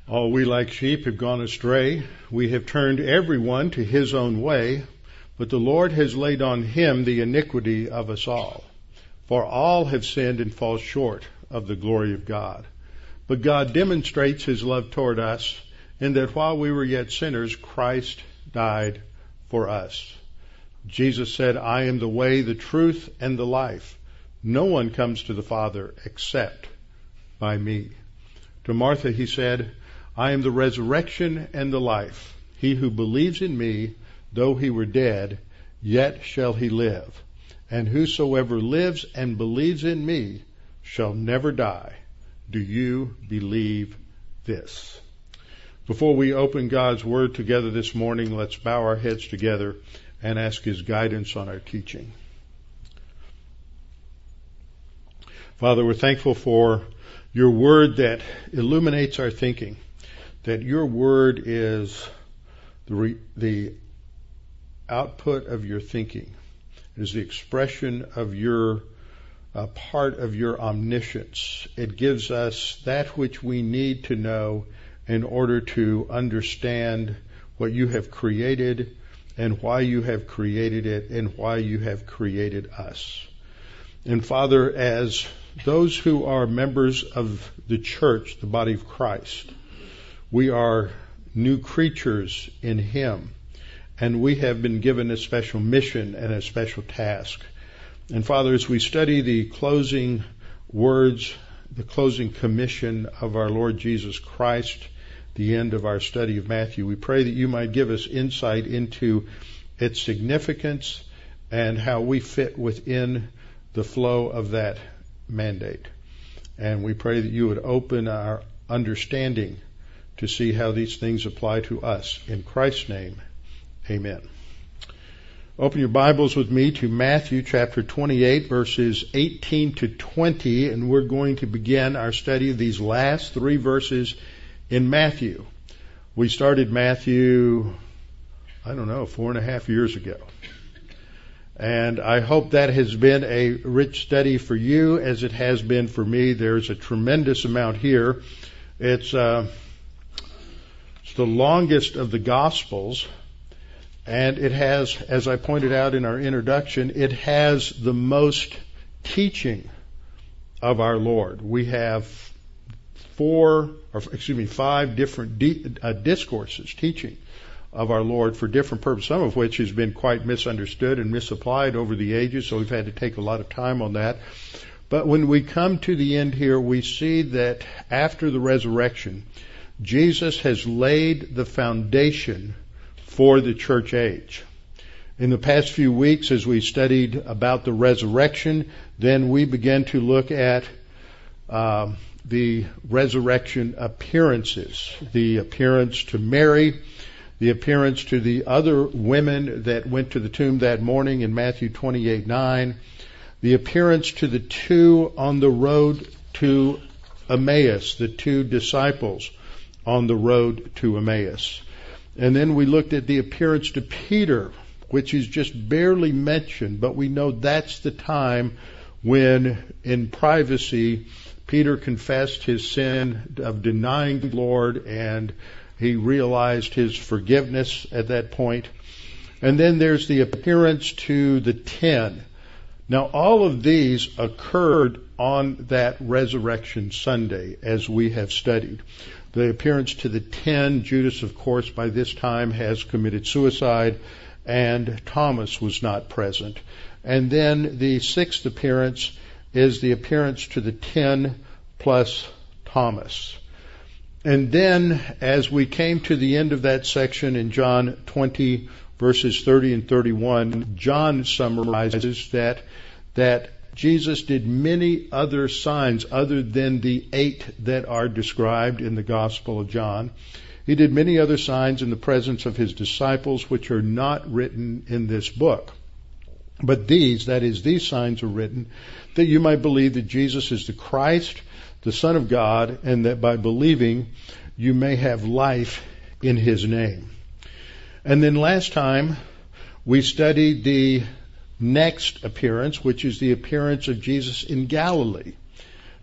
All we like sheep have gone astray. We have turned everyone to his own way, but the Lord has laid on him the iniquity of us all. For all have sinned and fall short of the glory of God. But God demonstrates his love toward us in that while we were yet sinners, Christ died for us. Jesus said, I am the way, the truth, and the life. No one comes to the Father except by me. To Martha he said, I am the resurrection and the life. He who believes in me, though he were dead, yet shall he live. And whosoever lives and believes in me shall never die. Do you believe this? Before we open God's Word together this morning, let's bow our heads together and ask His guidance on our teaching. Father, we're thankful for your Word that illuminates our thinking, that your Word is the output of your thinking. It is the expression of your part of your omniscience. It gives us that which we need to know in order to understand what you have created and why you have created it and why you have created us. And Father, as those who are members of the church, the body of Christ, we are new creatures in Him, and we have been given a special mission and a special task. And Father, as we study the closing words, the closing commission of our Lord Jesus Christ, the end of our study of Matthew, we pray that you might give us insight into its significance and how we fit within the flow of that mandate. And we pray that you would open our understanding to see how these things apply to us. In Christ's name, amen. Open your Bibles with me to Matthew chapter 28, verses 18 to 20, and we're going to begin our study of these last three verses in Matthew. We started Matthew, 4.5 years ago. And I hope that has been a rich study for you as it has been for me. There's a tremendous amount here. It's the longest of the Gospels. And it has, as I pointed out in our introduction, it has the most teaching of our Lord. We have 5 different discourses, teaching of our Lord for different purposes, some of which has been quite misunderstood and misapplied over the ages, so we've had to take a lot of time on that. But when we come to the end here, we see that after the resurrection, Jesus has laid the foundation for the church age. In the past few weeks, as we studied about the resurrection, then we began to look at the resurrection appearances, the appearance to Mary, the appearance to the other women that went to the tomb that morning in Matthew 28:9, the appearance to the two on the road to Emmaus, the two disciples on the road to Emmaus. And then we looked at the appearance to Peter, which is just barely mentioned, but we know that's the time when, in privacy, Peter confessed his sin of denying the Lord, and he realized his forgiveness at that point. And then there's the appearance to the 10. Now, all of these occurred on that Resurrection Sunday, as we have studied. The appearance to the 10, Judas, of course, by this time has committed suicide, and Thomas was not present. And then the 6th appearance is the appearance to the 10 plus Thomas. And then, as we came to the end of that section in John 20, verses 30 and 31, John summarizes that Jesus did many other signs other than the 8 that are described in the Gospel of John. He did many other signs in the presence of his disciples, which are not written in this book. But these signs are written that you might believe that Jesus is the Christ, the Son of God, and that by believing you may have life in His name. And then last time we studied the next appearance, which is the appearance of Jesus in Galilee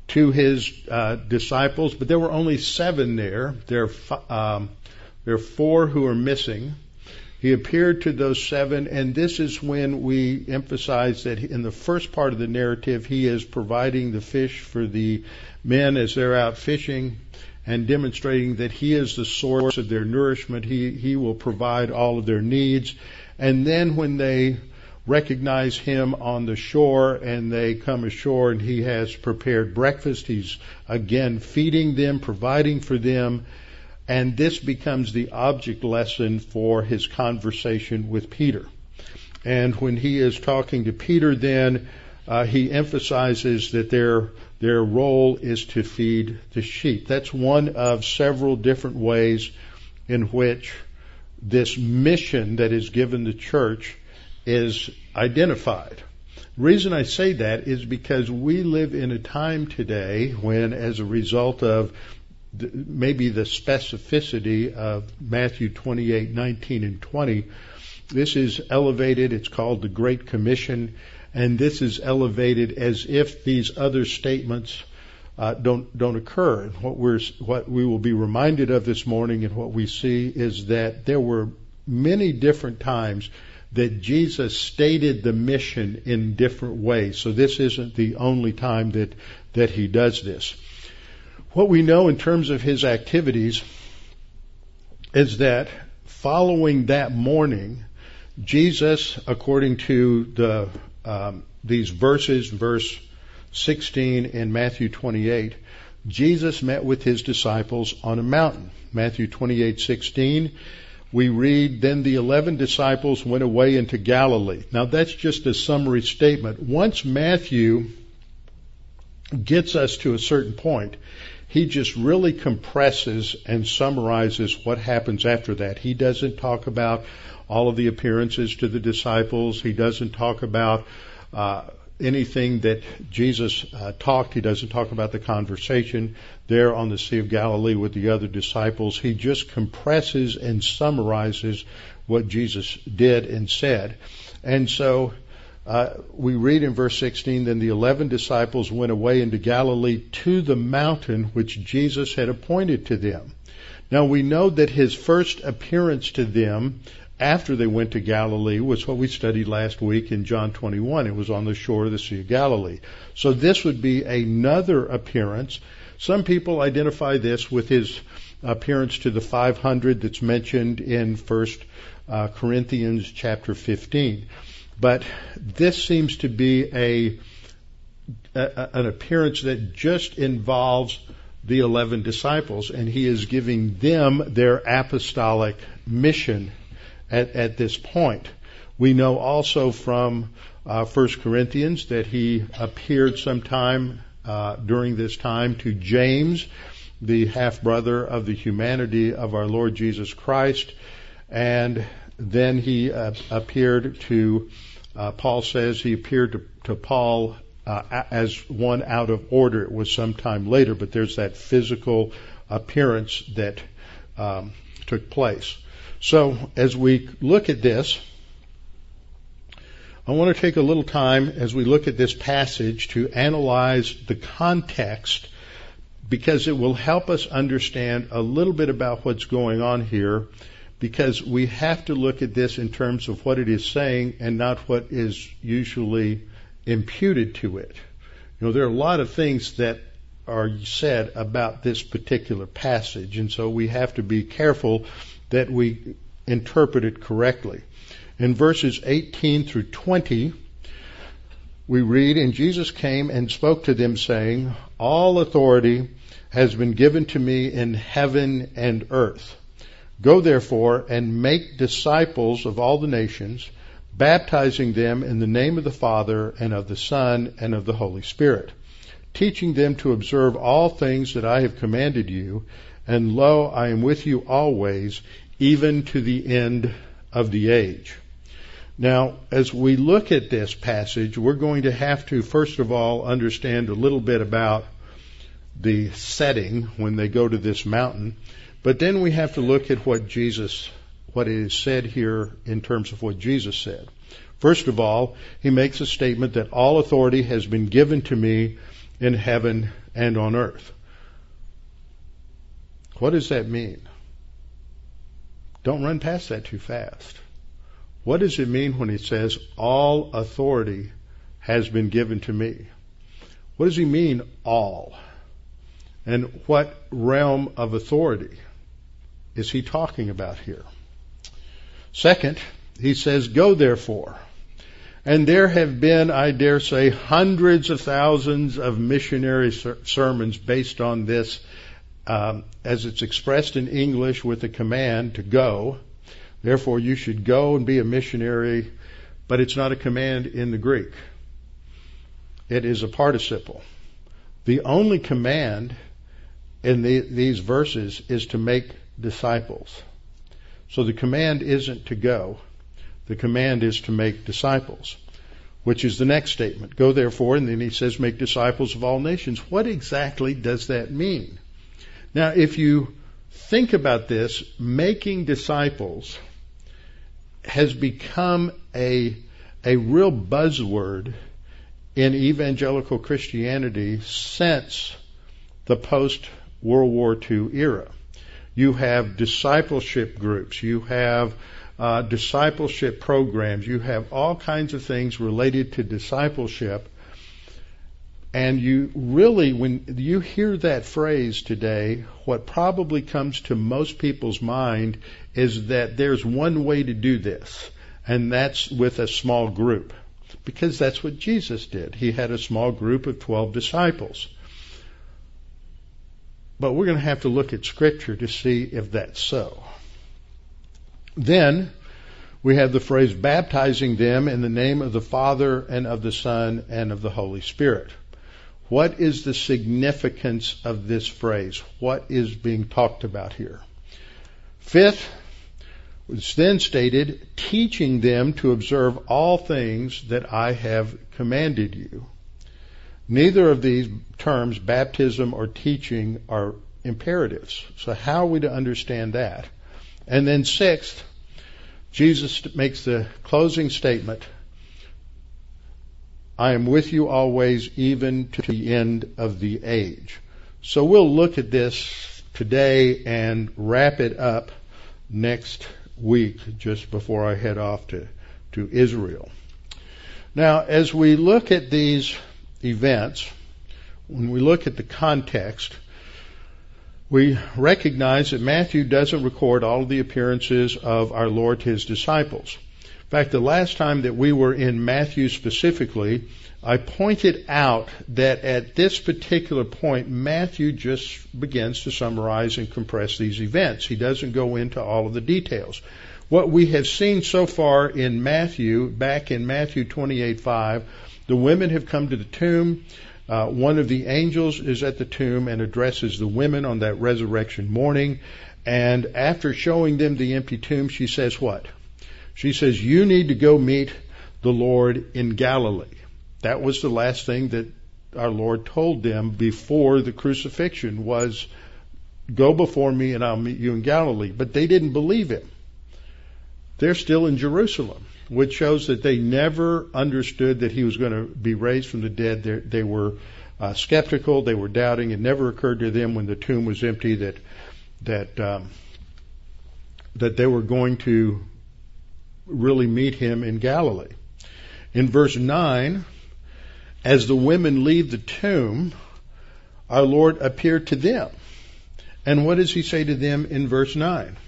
to his disciples, but there were only 7 there. There are 4 who are missing. He appeared to those 7, and this is when we emphasize that in the first part of the narrative, he is providing the fish for the men as they're out fishing and demonstrating that he is the source of their nourishment. He will provide all of their needs. And then when they recognize him on the shore and they come ashore and he has prepared breakfast, he's again feeding them, providing for them. And this becomes the object lesson for his conversation with Peter. And when he is talking to Peter, then he emphasizes that their role is to feed the sheep. That's one of several different ways in which this mission that is given the church is identified. The reason I say that is because we live in a time today when, as a result of maybe the specificity of Matthew 28, 19, and 20, this is elevated. It's called the Great Commission, and this is elevated as if these other statements don't occur. And what we will be reminded of this morning and what we see is that there were many different times that Jesus stated the mission in different ways. So this isn't the only time that he does this. What we know in terms of his activities is that following that morning, Jesus, according to these verses, verse 16 in Matthew 28, Jesus met with his disciples on a mountain. Matthew 28:16, we read, "Then the 11 disciples went away into Galilee." Now that's just a summary statement. Once Matthew gets us to a certain point, he just really compresses and summarizes what happens after that. He doesn't talk about all of the appearances to the disciples. He doesn't talk about anything that Jesus talked. He doesn't talk about the conversation there on the Sea of Galilee with the other disciples. He just compresses and summarizes what Jesus did and said. And so we read in verse 16, "Then the 11 disciples went away into Galilee to the mountain which Jesus had appointed to them." Now we know that his first appearance to them after they went to Galilee was what we studied last week in John 21. It was on the shore of the Sea of Galilee. So this would be another appearance. Some people identify this with his appearance to the 500 that's mentioned in 1 Corinthians chapter 15. But this seems to be an appearance that just involves the 11 disciples, and he is giving them their apostolic mission at this point. We know also from 1 Corinthians that he appeared sometime during this time to James, the half-brother of the humanity of our Lord Jesus Christ, and then he appeared to, Paul says, he appeared to Paul as one out of order. It was sometime later, but there's that physical appearance that took place. So as we look at this, I want to take a little time as we look at this passage to analyze the context, because it will help us understand a little bit about what's going on here, because we have to look at this in terms of what it is saying and not what is usually imputed to it. You know, there are a lot of things that are said about this particular passage, and so we have to be careful that we interpret it correctly. In verses 18 through 20, we read, "And Jesus came and spoke to them, saying, All authority has been given to me in heaven and earth. Go therefore and make disciples of all the nations, baptizing them in the name of the Father and of the Son and of the Holy Spirit, teaching them to observe all things that I have commanded you. And lo, I am with you always, even to the end of the age." Now, as we look at this passage, we're going to have to, first of all, understand a little bit about the setting when they go to this mountain. But then we have to look at what is said here in terms of what Jesus said. First of all, he makes a statement that all authority has been given to me in heaven and on earth. What does that mean? Don't run past that too fast. What does it mean when he says, all authority has been given to me? What does he mean, all? And what realm of authority is he talking about here? Second, he says, go therefore. And there have been, I dare say, hundreds of thousands of missionary sermons based on this, as it's expressed in English with the command to go. Therefore, you should go and be a missionary, but it's not a command in the Greek. It is a participle. The only command in these verses is to make disciples. So the command isn't to go. The command is to make disciples, which is the next statement. Go therefore, and then he says, make disciples of all nations. What exactly does that mean? Now, if you think about this, making disciples has become a real buzzword in evangelical Christianity since the post-World War II era. You have discipleship groups, you have discipleship programs, you have all kinds of things related to discipleship. And you really, when you hear that phrase today, what probably comes to most people's mind is that there's one way to do this, and that's with a small group. Because that's what Jesus did. He had a small group of 12 disciples. But we're going to have to look at Scripture to see if that's so. Then we have the phrase, baptizing them in the name of the Father and of the Son and of the Holy Spirit. What is the significance of this phrase? What is being talked about here? Fifth, it's then stated, teaching them to observe all things that I have commanded you. Neither of these terms, baptism or teaching, are imperatives. So how are we to understand that? And then sixth, Jesus makes the closing statement, I am with you always, even to the end of the age. So we'll look at this today and wrap it up next week, just before I head off to Israel. Now, as we look at these events, when we look at the context, we recognize that Matthew doesn't record all of the appearances of our Lord to his disciples. In fact, the last time that we were in Matthew specifically, I pointed out that at this particular point, Matthew just begins to summarize and compress these events. He doesn't go into all of the details. What we have seen so far in Matthew, back in Matthew 28:5, the women have come to the tomb. One of the angels is at the tomb and addresses the women on that resurrection morning. And after showing them the empty tomb, she says what? She says, you need to go meet the Lord in Galilee. That was the last thing that our Lord told them before the crucifixion was, go before me and I'll meet you in Galilee. But they didn't believe him. They're still in Jerusalem, which shows that they never understood that he was going to be raised from the dead. They were skeptical. They were doubting. It never occurred to them when the tomb was empty that they were going to really meet him in Galilee. In verse 9, as the women leave the tomb, our Lord appeared to them. And what does he say to them in verse 9?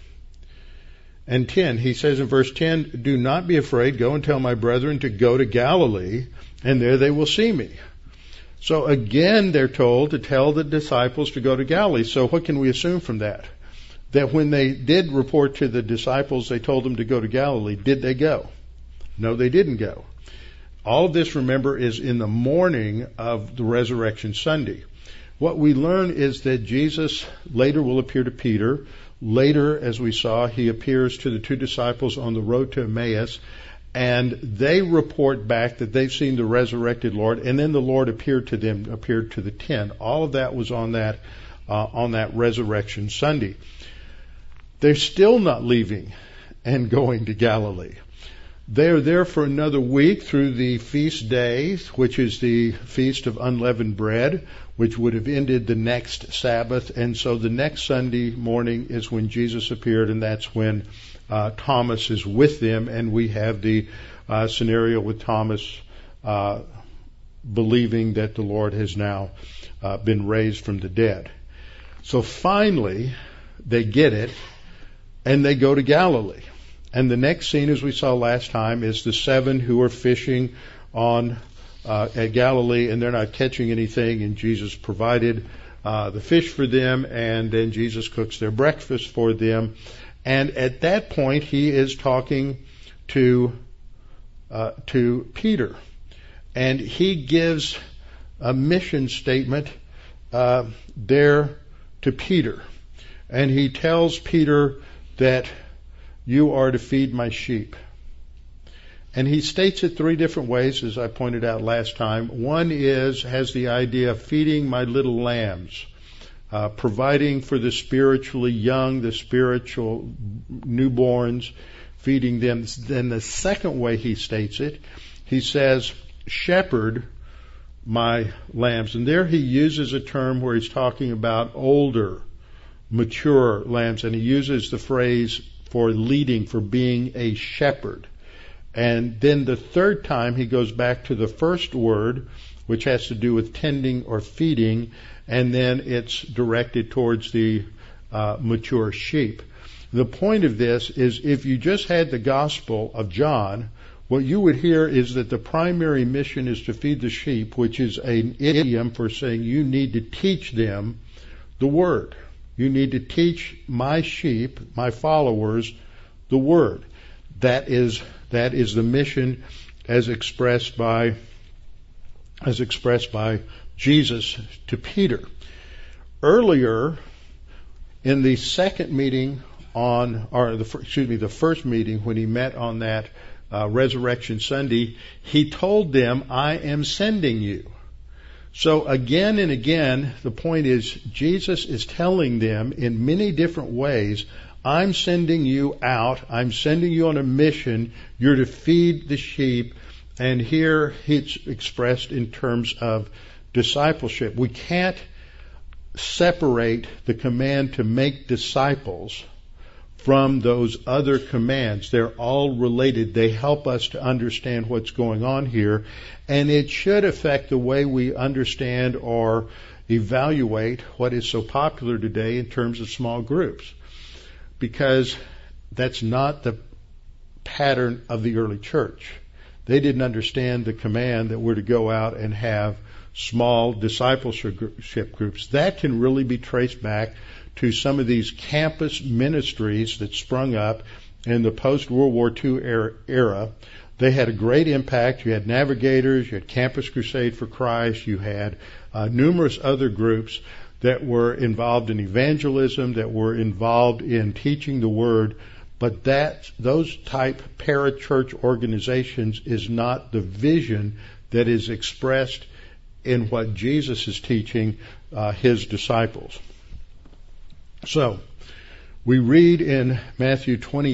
And 10, he says in verse 10, do not be afraid, go and tell my brethren to go to Galilee, and there they will see me. So again, they're told to tell the disciples to go to Galilee. So what can we assume from that? That when they did report to the disciples, they told them to go to Galilee. Did they go? No, they didn't go. All of this, remember, is in the morning of the Resurrection Sunday. What we learn is that Jesus later will appear to Peter. Later, as we saw, he appears to the two disciples on the road to Emmaus, and they report back that they've seen the resurrected Lord, and then the Lord appeared to them, appeared to the 10. All of that was on that Resurrection Sunday. They're still not leaving and going to Galilee. They're there for another week through the feast days, which is the Feast of Unleavened Bread, which would have ended the next Sabbath. And so the next Sunday morning is when Jesus appeared, and that's when Thomas is with them. And we have the scenario with Thomas believing that the Lord has now been raised from the dead. So finally, they get it, and they go to Galilee. And the next scene, as we saw last time, is the 7 who are fishing at Galilee, and they're not catching anything, and Jesus provided the fish for them, and then Jesus cooks their breakfast for them. And at that point, he is talking to Peter, and he gives a mission statement there to Peter, and he tells Peter that you are to feed my sheep. And he states it 3 different ways, as I pointed out last time. One has the idea of feeding my little lambs, providing for the spiritually young, the spiritual newborns, feeding them. Then the second way he states it, he says, shepherd my lambs. And there he uses a term where he's talking about older, mature lambs, and he uses the phrase for leading, for being a shepherd. And then the third time he goes back to the first word, which has to do with tending or feeding, and then it's directed towards the mature sheep. The point of this is, if you just had the Gospel of John, what you would hear is that the primary mission is to feed the sheep, which is an idiom for saying you need to teach them the Word. You need to teach my sheep, my followers, the Word. That is the mission as expressed by Jesus to Peter. Earlier in the second meeting the first meeting when he met on that Resurrection Sunday, he told them, I am sending you. So again and again, the point is, Jesus is telling them in many different ways, I'm sending you out, I'm sending you on a mission, you're to feed the sheep, and here it's expressed in terms of discipleship. We can't separate the command to make disciples from those other commands. They're all related. They help us to understand what's going on here, and it should affect the way we understand or evaluate what is so popular today in terms of small groups, because that's not the pattern of the early church. They didn't understand the command that we're to go out and have small discipleship groups. That can really be traced back to some of these campus ministries that sprung up in the post-World War II era. They had a great impact. You had Navigators, you had Campus Crusade for Christ, you had numerous other groups that were involved in evangelism, that were involved in teaching the Word, but those type parachurch organizations is not the vision that is expressed in what Jesus is teaching his disciples. So, we read in Matthew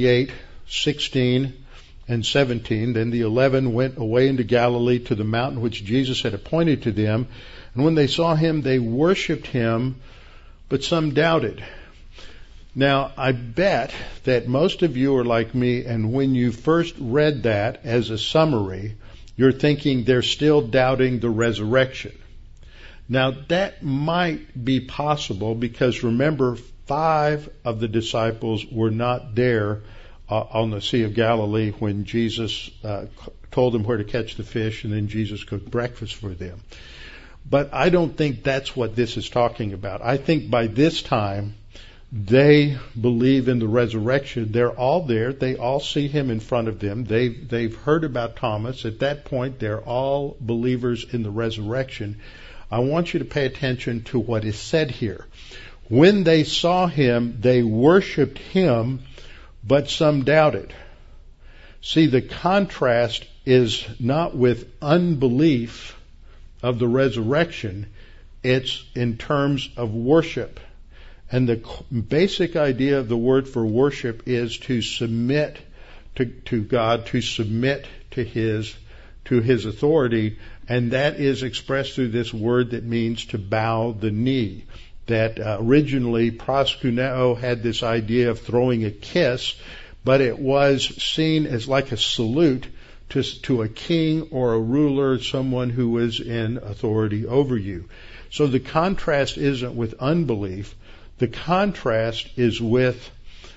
28:16 and 17, then the 11 went away into Galilee to the mountain which Jesus had appointed to them, and when they saw him, they worshipped him, but some doubted. Now, I bet that most of you are like me, and when you first read that as a summary, you're thinking they're still doubting the resurrection. Now, that might be possible because, remember, 5 of the disciples were not there on the Sea of Galilee when Jesus told them where to catch the fish, and then Jesus cooked breakfast for them. But I don't think that's what this is talking about. I think by this time, they believe in the resurrection. They're all there. They all see him in front of them. They've heard about Thomas. At that point, they're all believers in the resurrection. I want you to pay attention to what is said here. When they saw him, they worshipped him, but some doubted. See, the contrast is not with unbelief of the resurrection. It's in terms of worship. And the basic idea of the word for worship is to submit to God, to submit to His authority, and that is expressed through this word that means to bow the knee. That originally proskuneo had this idea of throwing a kiss, but it was seen as like a salute to a king or a ruler, someone who was in authority over you. So the contrast isn't with unbelief. The contrast is with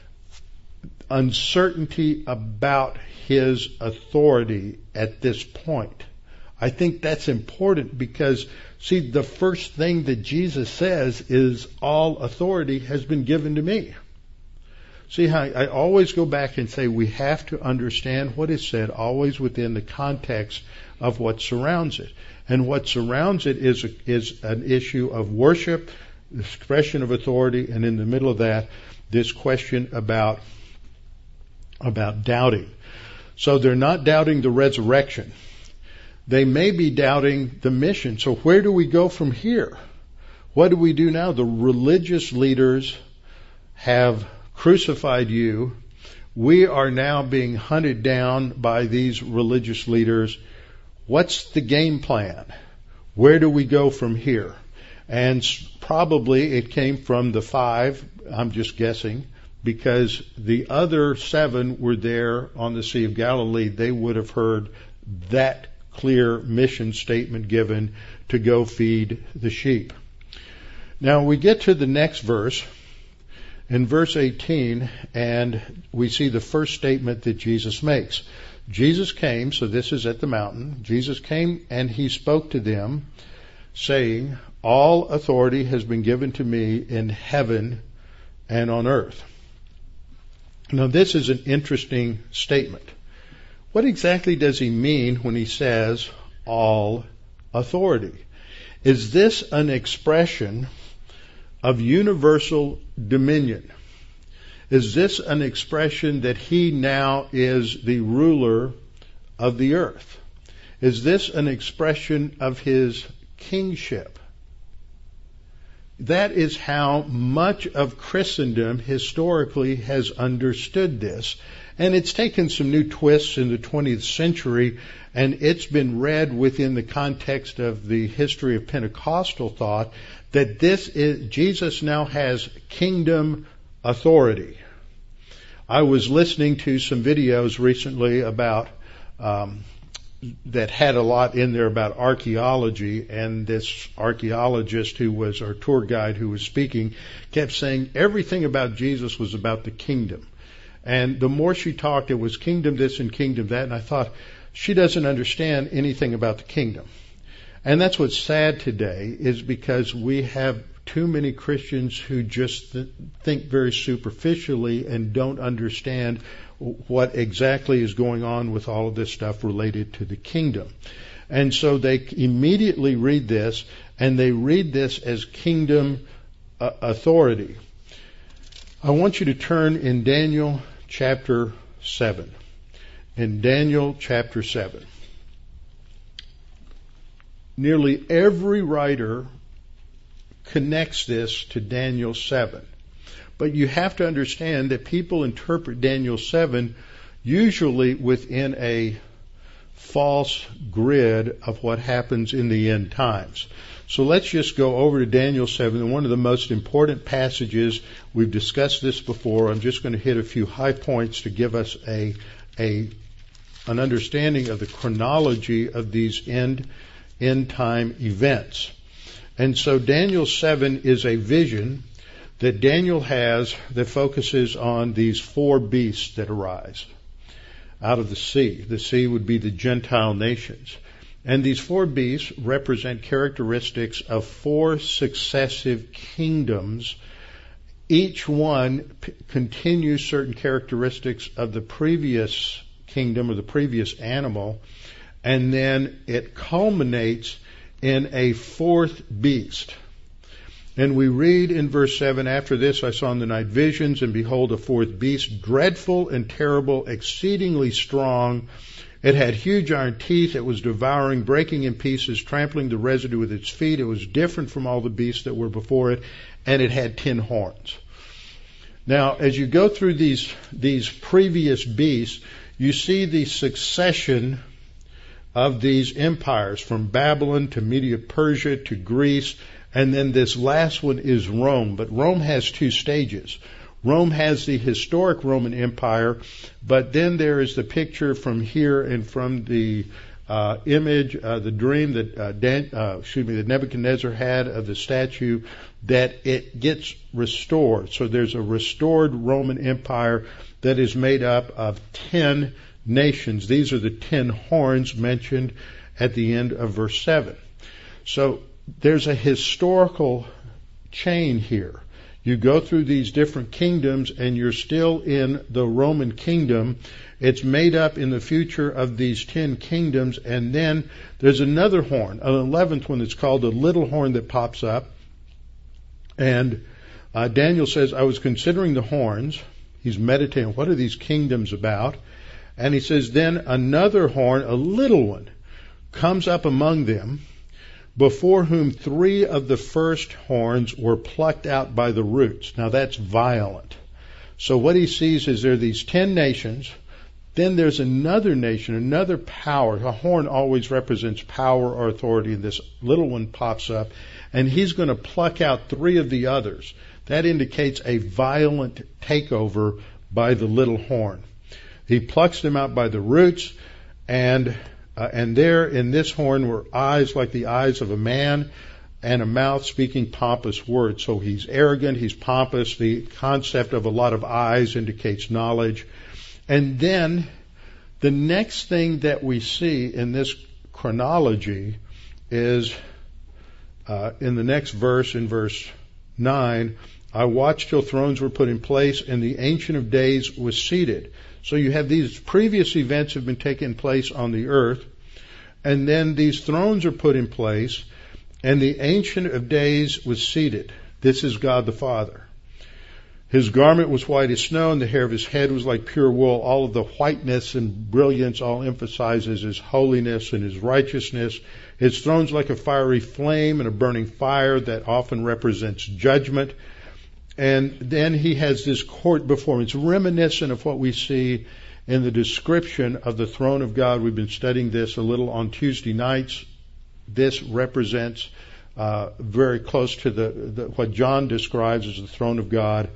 uncertainty about His authority at this point. I think that's important because, see, the first thing that Jesus says is, all authority has been given to me. See how I always go back and say we have to understand what is said always within the context of what surrounds it. And what surrounds it is an issue of worship, the expression of authority, and in the middle of that, this question about doubting. So they're not doubting the resurrection. They may be doubting the mission. So where do we go from here? What do we do now? The religious leaders have crucified you. We are now being hunted down by these religious leaders. What's the game plan? Where do we go from here? And probably it came from the 5, I'm just guessing, because the other 7 were there on the Sea of Galilee. They would have heard that clear mission statement given to go feed the sheep. Now we get to the next verse, in verse 18, and we see the first statement that Jesus makes. Jesus came, so this is at the mountain. Jesus came and He spoke to them, saying, all authority has been given to me in heaven and on earth. Now this is an interesting statement. What exactly does He mean when He says all authority? Is this an expression of universal dominion? Is this an expression that He now is the ruler of the earth? Is this an expression of His kingship? That is how much of Christendom historically has understood this. And it's taken some new twists in the 20th century, and it's been read within the context of the history of Pentecostal thought that Jesus now has kingdom authority. I was listening to some videos recently about that had a lot in there about archaeology, and this archaeologist or tour guide who was speaking kept saying everything about Jesus was about the kingdom. And the more she talked, it was kingdom this and kingdom that, and I thought, she doesn't understand anything about the kingdom. And that's what's sad today, is because we have too many Christians who just think very superficially and don't understand what exactly is going on with all of this stuff related to the kingdom. And so they immediately read this, and they read this as kingdom authority. I want you to turn in Daniel chapter 7. In Daniel chapter 7. Nearly every writer connects this to Daniel 7. But you have to understand that people interpret Daniel 7 usually within a false grid of what happens in the end times. So let's just go over to Daniel 7, and one of the most important passages. We've discussed this before. I'm just going to hit a few high points to give us an understanding of the chronology of these end time events. And so Daniel 7 is a vision that Daniel has that focuses on these 4 beasts that arise out of the sea. The sea would be the Gentile nations. And these 4 beasts represent characteristics of 4 successive kingdoms. Each one continues certain characteristics of the previous kingdom or the previous animal, and then it culminates in a 4th beast. And we read in verse 7, after this I saw in the night visions, and behold, a 4th beast, dreadful and terrible, exceedingly strong. It had huge iron teeth. It was devouring, breaking in pieces, trampling the residue with its feet. It was different from all the beasts that were before it, and it had 10 horns. Now, as you go through these previous beasts, you see the succession of these empires from Babylon to Media-Persia to Greece, and then this last one is Rome. But Rome has two stages. Rome has the historic Roman Empire, but then there is the picture from here and from the image, the dream that Nebuchadnezzar had of the statue, that it gets restored. So there's a restored Roman Empire that is made up of 10 nations. These are the 10 horns mentioned at the end of verse 7. So there's a historical chain here. You go through these different kingdoms and you're still in the Roman kingdom. It's made up in the future of these 10 kingdoms, and then there's another horn, an 11th one that's called the little horn that pops up. And Daniel says, I was considering the horns. He's meditating, what are these kingdoms about? And he says, then another horn, a little one, comes up among them, before whom 3 of the first horns were plucked out by the roots. Now that's violent. So what he sees is there are these 10 nations, then there's another nation, another power. A horn always represents power or authority, and this little one pops up, and he's going to pluck out 3 of the others. That indicates a violent takeover by the little horn. He plucks them out by the roots, and there in this horn were eyes like the eyes of a man, and a mouth speaking pompous words. So he's arrogant, he's pompous. The concept of a lot of eyes indicates knowledge. And then the next thing that we see in this chronology is in the next verse, in verse 9, I watched till thrones were put in place and the Ancient of Days was seated. So you have these previous events have been taking place on the earth, and then these thrones are put in place, and the Ancient of Days was seated. This is God the Father. His garment was white as snow, and the hair of his head was like pure wool. All of the whiteness and brilliance all emphasizes his holiness and his righteousness. His throne's like a fiery flame and a burning fire that often represents judgment. And then he has this court before him. It's reminiscent of what we see in the description of the throne of God. We've been studying this a little on Tuesday nights. This represents very close to what John describes as the throne of God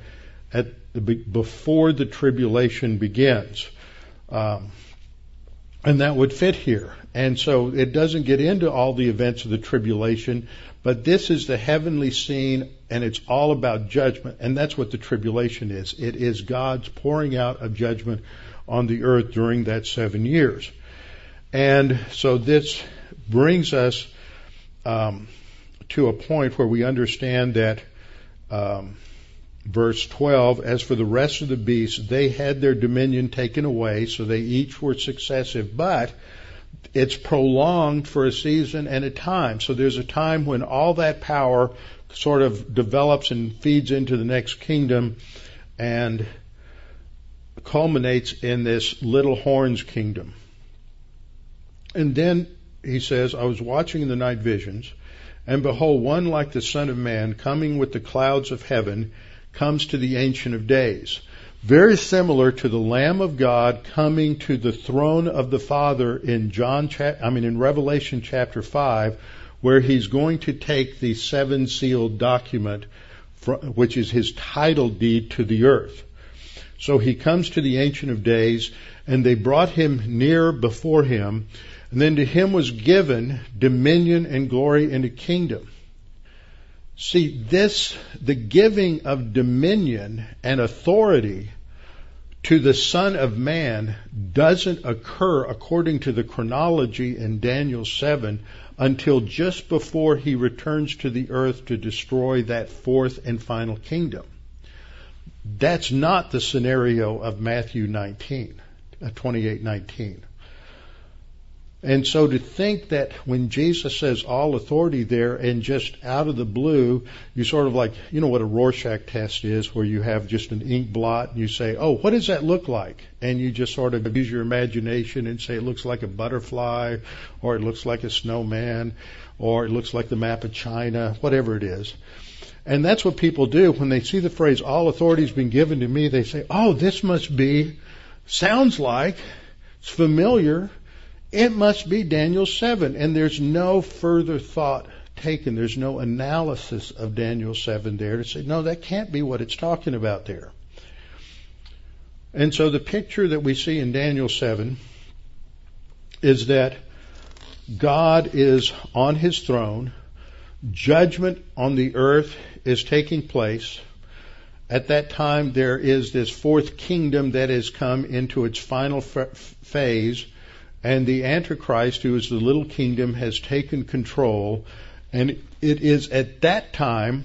before the tribulation begins. And that would fit here. And so it doesn't get into all the events of the tribulation, but this is the heavenly scene, and it's all about judgment, and that's what the tribulation is. It is God's pouring out of judgment on the earth during that 7 years. And so this brings us to a point where we understand that verse 12, as for the rest of the beasts, they had their dominion taken away, so they each were successive, but it's prolonged for a season and a time. So there's a time when all that power sort of develops and feeds into the next kingdom and culminates in this little horns kingdom. And then he says, I was watching in the night visions, and behold, one like the Son of Man coming with the clouds of heaven comes to the Ancient of Days. Very similar to the Lamb of God coming to the throne of the Father in Revelation chapter 5, where he's going to take the 7-sealed document, which is his title deed to the earth. So he comes to the Ancient of Days, and they brought him near before him, and then to him was given dominion and glory and a kingdom. See, the giving of dominion and authority to the Son of Man doesn't occur according to the chronology in Daniel 7 until just before he returns to the earth to destroy that 4th and final kingdom. That's not the scenario of Matthew 28:19. And so to think that when Jesus says all authority there, and just out of the blue, you sort of like, you know what a Rorschach test is, where you have just an ink blot and you say, oh, what does that look like? And you just sort of use your imagination and say it looks like a butterfly, or it looks like a snowman, or it looks like the map of China, whatever it is. And that's what people do when they see the phrase, all authority has been given to me. They say, oh, this sounds like It's familiar. It must be Daniel 7. And there's no further thought taken. There's no analysis of Daniel 7 there to say, no, that can't be what it's talking about there. And so the picture that we see in Daniel 7 is that God is on his throne. Judgment on the earth is taking place. At that time, there is this fourth kingdom that has come into its final phase, and the Antichrist, who is the little kingdom, has taken control. And it is at that time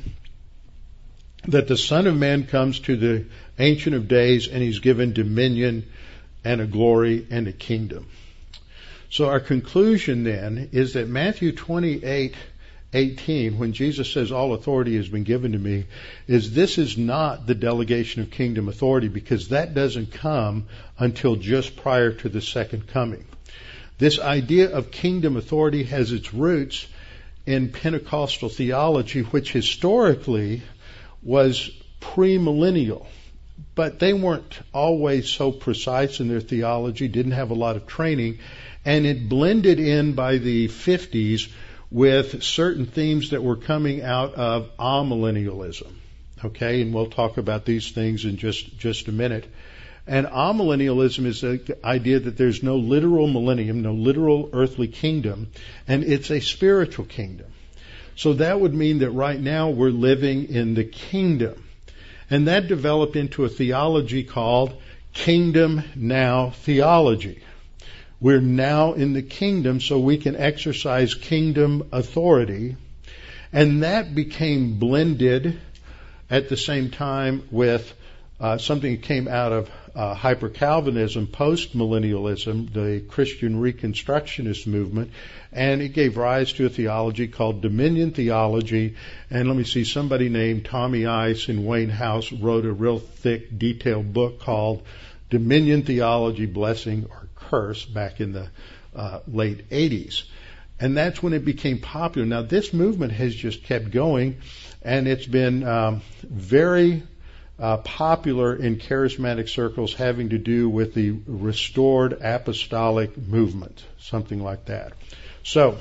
that the Son of Man comes to the Ancient of Days, and he's given dominion and a glory and a kingdom. So our conclusion then is that Matthew 28:18, when Jesus says all authority has been given to me, is this is not the delegation of kingdom authority, because that doesn't come until just prior to the second coming. This idea of kingdom authority has its roots in Pentecostal theology, which historically was premillennial. But they weren't always so precise in their theology, didn't have a lot of training, and it blended in by the 50s with certain themes that were coming out of amillennialism. Okay, and we'll talk about these things in just a minute. And amillennialism is the idea that there's no literal millennium, no literal earthly kingdom, and it's a spiritual kingdom. So that would mean that right now we're living in the kingdom. And that developed into a theology called Kingdom Now theology. We're now in the kingdom, so we can exercise kingdom authority. And that became blended at the same time with something that came out of hyper-Calvinism, post-millennialism, the Christian Reconstructionist movement, and it gave rise to a theology called Dominion theology. And let me see, somebody named Tommy Ice in Wayne House wrote a real thick, detailed book called Dominion Theology, Blessing or Curse, back in the late 80s. And that's when it became popular. Now, this movement has just kept going, and it's been very popular in charismatic circles, having to do with the restored apostolic movement, something like that. So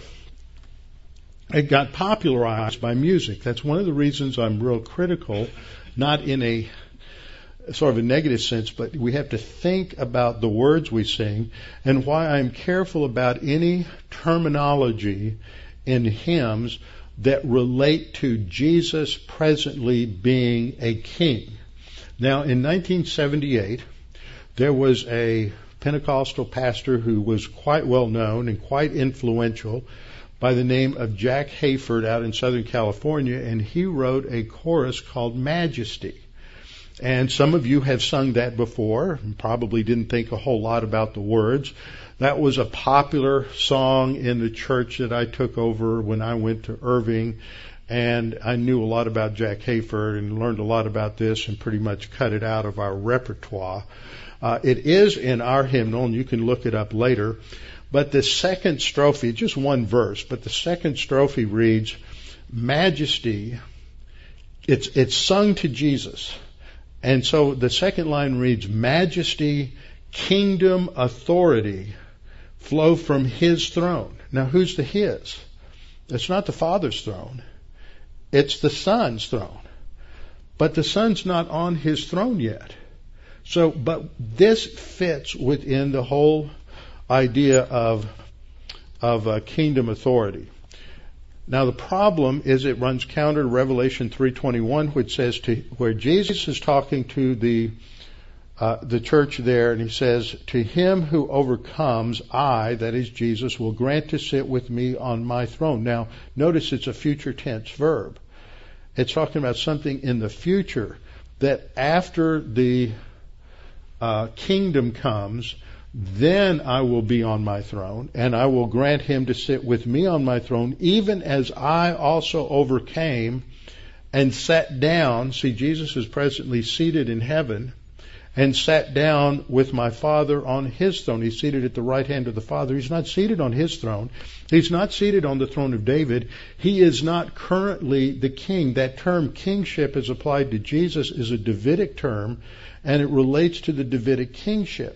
it got popularized by music. That's one of the reasons I'm real critical, not in a sort of a negative sense, but we have to think about the words we sing, and why I'm careful about any terminology in hymns that relate to Jesus presently being a king. Now, in 1978, there was a Pentecostal pastor who was quite well known and quite influential by the name of Jack Hayford out in Southern California, and he wrote a chorus called Majesty. And some of you have sung that before and probably didn't think a whole lot about the words. That was a popular song in the church that I took over when I went to Irving. And I knew a lot about Jack Hayford and learned a lot about this and pretty much cut it out of our repertoire. It is in our hymnal, and you can look it up later. But the second strophe, just one verse, but the second strophe reads, Majesty, it's sung to Jesus. And so the second line reads, Majesty, kingdom, authority flow from his throne. Now, who's the his? It's not the Father's throne. It's the Son's throne. But the Son's not on his throne yet. So, but this fits within the whole idea of kingdom authority. Now, the problem is it runs counter to Revelation 3:21, which says where Jesus is talking to the church there, and he says, to him who overcomes, I, that is Jesus, will grant to sit with me on my throne. Now, notice it's a future tense verb. It's talking about something in the future, that after the kingdom comes, then I will be on my throne, and I will grant him to sit with me on my throne, even as I also overcame and sat down. See, Jesus is presently seated in heaven, and sat down with my Father on his throne. He's seated at the right hand of the Father. He's not seated on his throne. He's not seated on the throne of David. He is not currently the king. That term kingship as applied to Jesus is a Davidic term, and it relates to the Davidic kingship.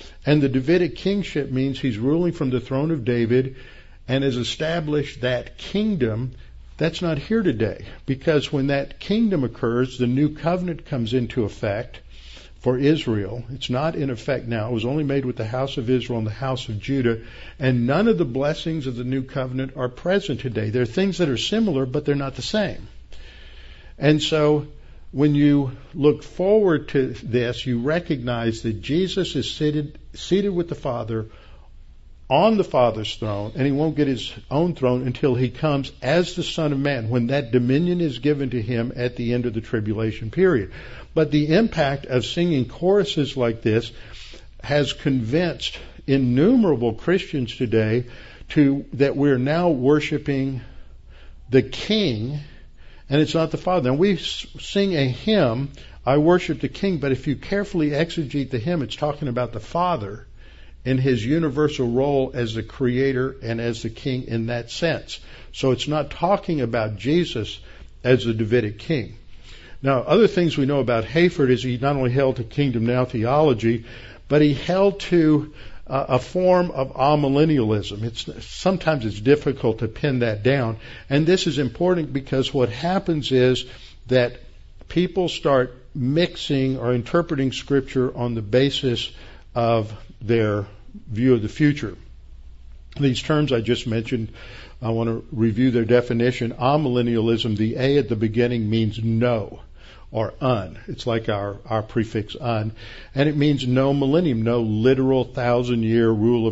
And the Davidic kingship means he's ruling from the throne of David and has established that kingdom. That's not here today, because when that kingdom occurs, the new covenant comes into effect for Israel. It's not in effect now. It was only made with the house of Israel and the house of Judah, and none of the blessings of the new covenant are present today. There are things that are similar, but they're not the same. And so when you look forward to this, you recognize that Jesus is seated with the Father on the Father's throne, and he won't get his own throne until he comes as the Son of Man, when that dominion is given to him at the end of the tribulation period. But the impact of singing choruses like this has convinced innumerable Christians today that we're now worshiping the King, and it's not the Father. And we sing a hymn, I worship the King, but if you carefully exegete the hymn, it's talking about the Father in his universal role as the Creator and as the King in that sense. So it's not talking about Jesus as the Davidic King. Now, other things we know about Hayford is he not only held to Kingdom Now theology, but he held to a form of amillennialism. Sometimes it's difficult to pin that down. And this is important because what happens is that people start mixing or interpreting Scripture on the basis of their view of the future. These terms I just mentioned, I want to review their definition. Amillennialism, the A at the beginning means no or un. It's like our prefix un. And it means no millennium, no literal 1,000-year rule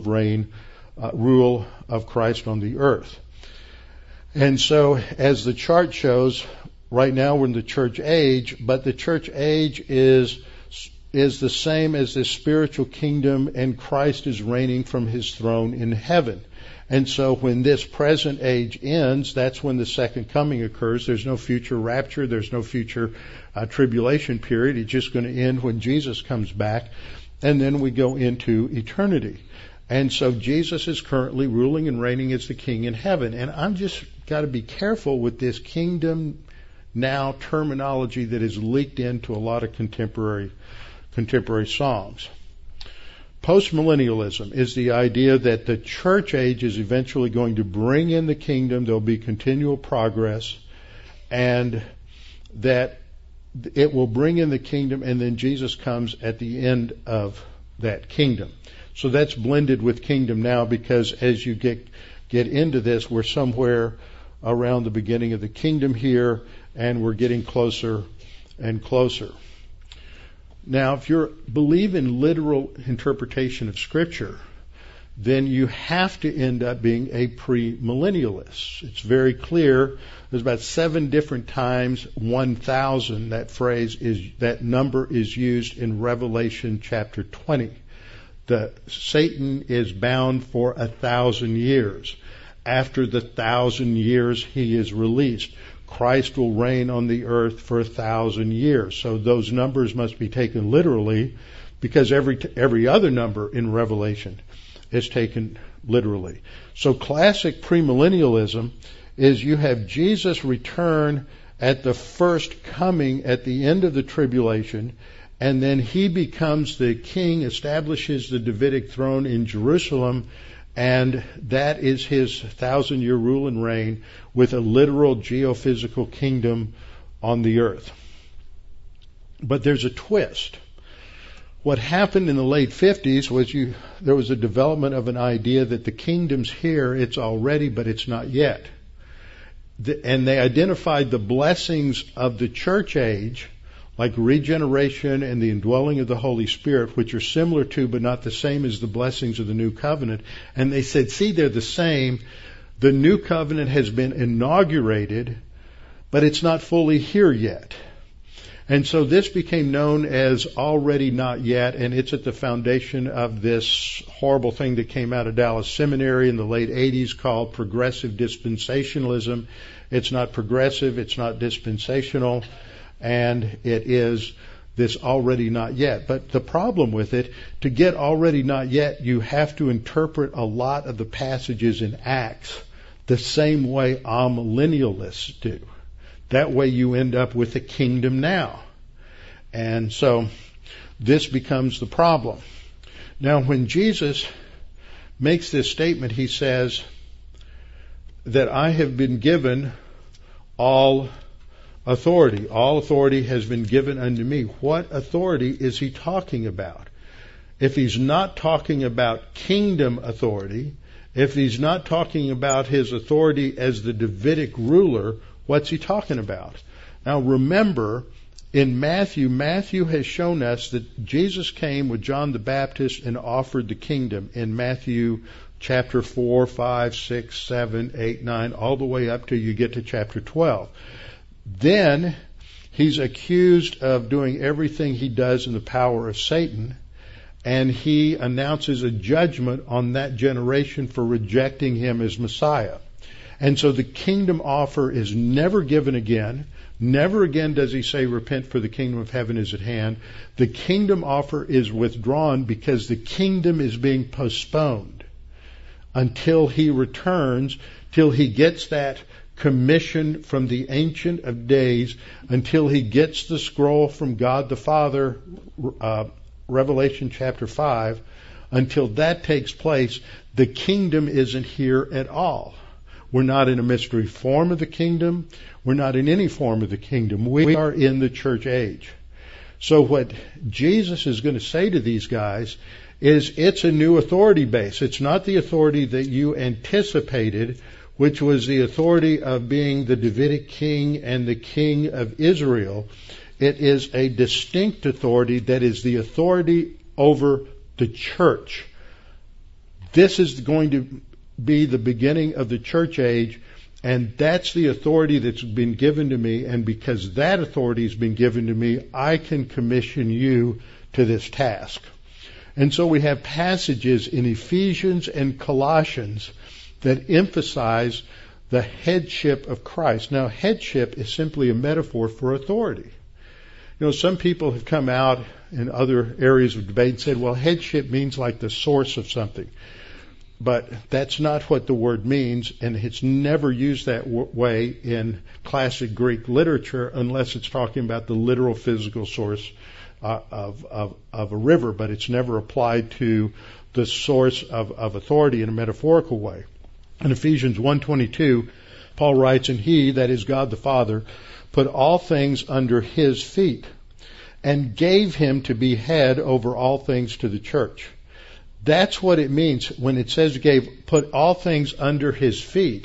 of Christ on the earth. And so, as the chart shows, right now we're in the church age, but the church age is the same as this spiritual kingdom, and Christ is reigning from his throne in heaven. And so when this present age ends, that's when the second coming occurs. There's no future rapture. There's no future tribulation period. It's just going to end when Jesus comes back. And then we go into eternity. And so Jesus is currently ruling and reigning as the King in heaven. And I'm just got to be careful with this kingdom now terminology that is leaked into a lot of contemporary songs. Postmillennialism is the idea that the church age is eventually going to bring in the kingdom. There'll be continual progress, and that it will bring in the kingdom, and then Jesus comes at the end of that kingdom. So that's blended with Kingdom Now, because as you get into this, we're somewhere around the beginning of the kingdom here, and we're getting closer and closer. Now, if you believe in literal interpretation of Scripture, then you have to end up being a premillennialist. It's very clear. There's about 7 different times 1,000 that number is used in Revelation chapter 20. Satan is bound for 1,000 years. After the 1,000 years, he is released. Christ will reign on the earth for 1,000 years. So those numbers must be taken literally, because every other number in Revelation is taken literally. So classic premillennialism is you have Jesus return at the first coming at the end of the tribulation, and then he becomes the king, establishes the Davidic throne in Jerusalem, and that is his 1,000-year rule and reign with a literal geophysical kingdom on the earth. But there's a twist. What happened in the late 50s was there was a development of an idea that the kingdom's here, it's already, but it's not yet. And they identified the blessings of the church age, like regeneration and the indwelling of the Holy Spirit, which are similar to but not the same as the blessings of the New Covenant. And they said, see, they're the same. The New Covenant has been inaugurated, but it's not fully here yet. And so this became known as already not yet, and it's at the foundation of this horrible thing that came out of Dallas Seminary in the late 80s called progressive dispensationalism. It's not progressive, it's not dispensational, and it is this already not yet. But the problem with it, to get already not yet, you have to interpret a lot of the passages in Acts the same way amillennialists do. That way you end up with a kingdom now. And so this becomes the problem. Now, when Jesus makes this statement, he says that I have been given all authority. All authority has been given unto me. What authority is he talking about? If he's not talking about kingdom authority, if he's not talking about his authority as the Davidic ruler, what's he talking about? Now remember, in Matthew has shown us that Jesus came with John the Baptist and offered the kingdom in Matthew chapter 4, 5, 6, 7, 8, 9, all the way up till you get to chapter 12. Then he's accused of doing everything he does in the power of Satan, and he announces a judgment on that generation for rejecting him as Messiah. And so the kingdom offer is never given again. Never again does he say, repent, for the kingdom of heaven is at hand. The kingdom offer is withdrawn because the kingdom is being postponed until he returns, till he gets that commission from the Ancient of Days, until he gets the scroll from God the Father, Revelation chapter 5. Until that takes place, the kingdom isn't here at all. We're not in a mystery form of the kingdom. We're not in any form of the kingdom. We are in the church age. So what Jesus is going to say to these guys is it's a new authority base. It's not the authority that you anticipated, which was the authority of being the Davidic king and the king of Israel. It is a distinct authority that is the authority over the church. This is going to be the beginning of the church age, and that's the authority that's been given to me, and because that authority has been given to me, I can commission you to this task. And so we have passages in Ephesians and Colossians that emphasize the headship of Christ. Now, headship is simply a metaphor for authority. You know, some people have come out in other areas of debate and said, well, headship means like the source of something. But that's not what the word means, and it's never used that way in classic Greek literature unless it's talking about the literal physical source of a river, but it's never applied to the source of authority in a metaphorical way. In Ephesians 1:22, Paul writes, and he, that is God the Father, put all things under his feet and gave him to be head over all things to the church. That's what it means when it says put all things under his feet.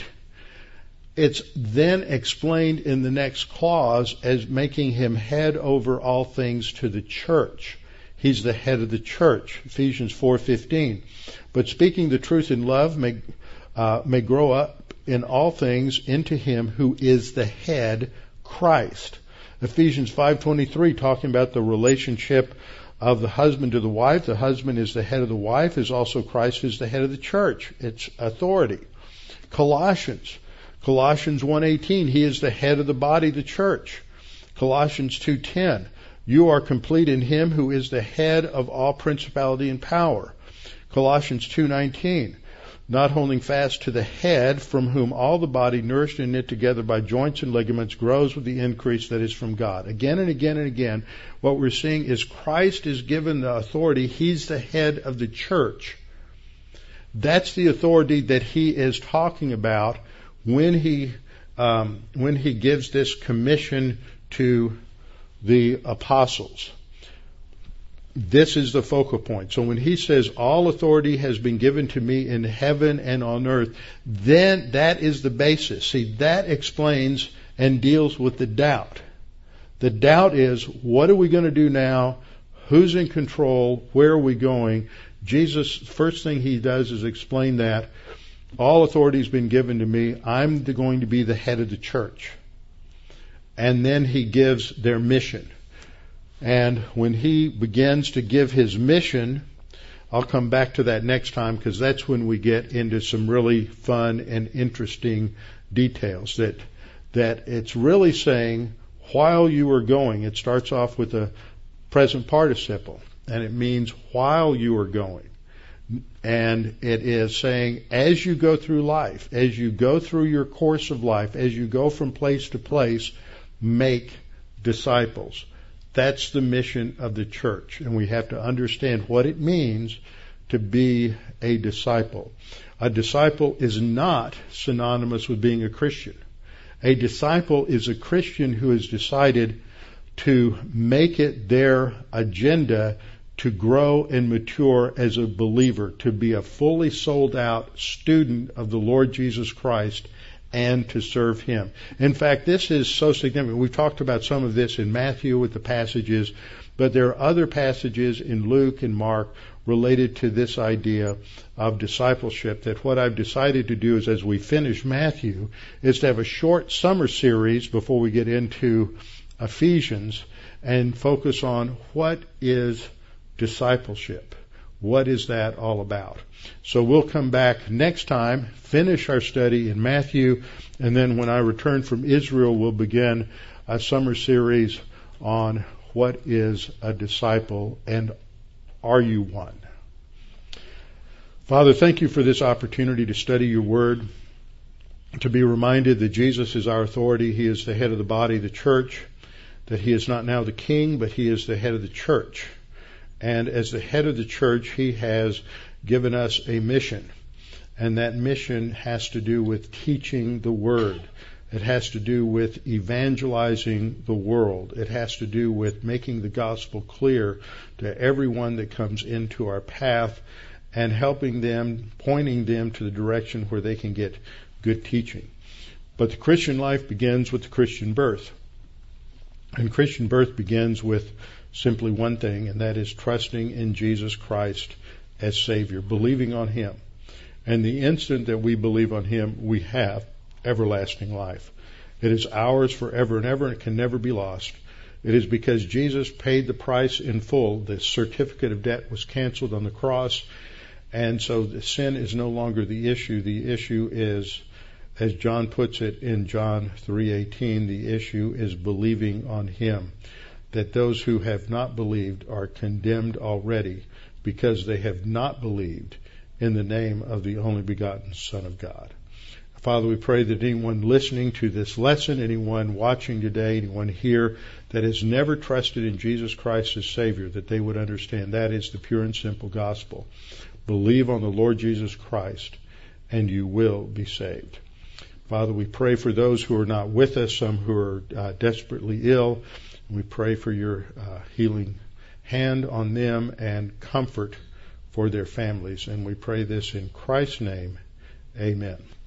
It's then explained in the next clause as making him head over all things to the church. He's the head of the church, Ephesians 4:15. But speaking the truth in love may grow up in all things into him who is the head, Christ. Ephesians 5:23, talking about the relationship of the husband to the wife. The husband is the head of the wife, as also Christ is the head of the church. It's authority. Colossians 1:18, he is the head of the body, the church. Colossians 2:10, you are complete in him who is the head of all principality and power. Colossians 2:19, not holding fast to the head, from whom all the body, nourished and knit together by joints and ligaments, grows with the increase that is from God. Again and again and again, what we're seeing is Christ is given the authority. He's the head of the church. That's the authority that he is talking about when he gives this commission to the apostles. This is the focal point. So when he says all authority has been given to me in heaven and on earth, then that is the basis. See, that explains and deals with the doubt. The doubt is, what are we going to do now? Who's in control? Where are we going? Jesus, first thing he does is explain that all authority has been given to me. I'm going to be the head of the church. And then he gives their mission. And when he begins to give his mission, I'll come back to that next time, because that's when we get into some really fun and interesting details. That it's really saying, while you are going, it starts off with a present participle, and it means while you are going. And it is saying, as you go through life, as you go through your course of life, as you go from place to place, make disciples. That's the mission of the church, and we have to understand what it means to be a disciple. A disciple is not synonymous with being a Christian. A disciple is a Christian who has decided to make it their agenda to grow and mature as a believer, to be a fully sold out student of the Lord Jesus Christ and to serve Him. In fact, this is so significant. We've talked about some of this in Matthew with the passages, but there are other passages in Luke and Mark related to this idea of discipleship, that what I've decided to do is, as we finish Matthew, is to have a short summer series before we get into Ephesians and focus on what is discipleship. What is that all about? So we'll come back next time, finish our study in Matthew, and then when I return from Israel, we'll begin a summer series on what is a disciple and are you one? Father, thank you for this opportunity to study your word, to be reminded that Jesus is our authority. He is the head of the body, the church, that He is not now the king, but He is the head of the church. And as the head of the church, He has given us a mission. And that mission has to do with teaching the Word. It has to do with evangelizing the world. It has to do with making the gospel clear to everyone that comes into our path and helping them, pointing them to the direction where they can get good teaching. But the Christian life begins with the Christian birth. And Christian birth begins with simply one thing, and that is trusting in Jesus Christ as Savior, believing on Him. And the instant that we believe on Him, we have everlasting life. It is ours forever and ever, and it can never be lost. It is because Jesus paid the price in full. The certificate of debt was canceled on the cross, and so the sin is no longer the issue. The issue is, as John puts it in John 3:18, the issue is believing on Him. That those who have not believed are condemned already because they have not believed in the name of the only begotten Son of God. Father, we pray that anyone listening to this lesson, anyone watching today, anyone here that has never trusted in Jesus Christ as Savior, that they would understand that is the pure and simple gospel. Believe on the Lord Jesus Christ and you will be saved. Father, we pray for those who are not with us, some who are desperately ill. We pray for your healing hand on them and comfort for their families. And we pray this in Christ's name. Amen.